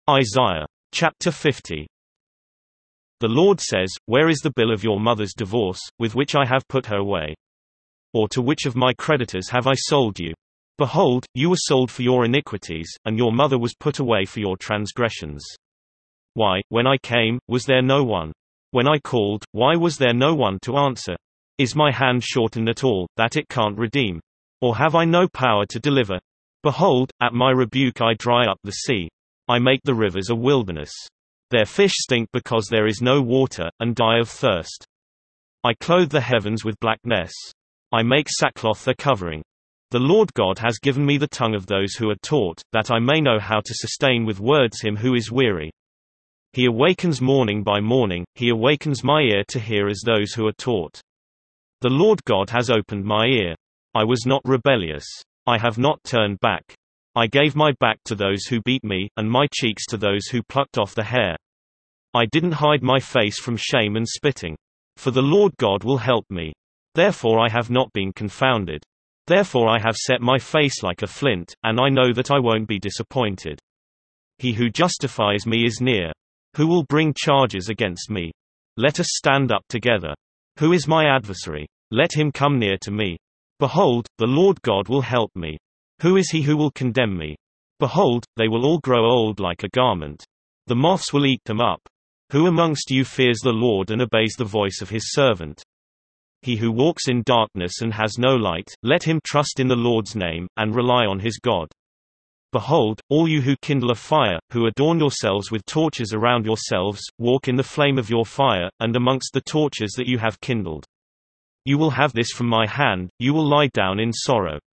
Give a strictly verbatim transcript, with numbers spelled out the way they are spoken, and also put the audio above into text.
Isaiah chapter fifty. The Lord says, "Where is the bill of your mother's divorce, with which I have put her away? Or to which of my creditors have I sold you? Behold, you were sold for your iniquities, and your mother was put away for your transgressions. Why, when I came, was there no one? When I called, why was there no one to answer? Is my hand shortened at all, that it can't redeem? Or have I no power to deliver? Behold, at my rebuke I dry up the sea. I make the rivers a wilderness. Their fish stink because there is no water, and die of thirst. I clothe the heavens with blackness. I make sackcloth their covering. The Lord God has given me the tongue of those who are taught, that I may know how to sustain with words him who is weary. He awakens morning by morning, he awakens my ear to hear as those who are taught. The Lord God has opened my ear. I was not rebellious. I have not turned back. I gave my back to those who beat me, and my cheeks to those who plucked off the hair. I didn't hide my face from shame and spitting. For the Lord God will help me. Therefore I have not been confounded. Therefore I have set my face like a flint, and I know that I won't be disappointed. He who justifies me is near. Who will bring charges against me? Let us stand up together. Who is my adversary? Let him come near to me. Behold, the Lord God will help me. Who is he who will condemn me? Behold, they will all grow old like a garment. The moths will eat them up. Who amongst you fears the Lord and obeys the voice of his servant? He who walks in darkness and has no light, let him trust in the Lord's name, and rely on his God. Behold, all you who kindle a fire, who adorn yourselves with torches around yourselves, walk in the flame of your fire, and amongst the torches that you have kindled. You will have this from my hand, you will lie down in sorrow.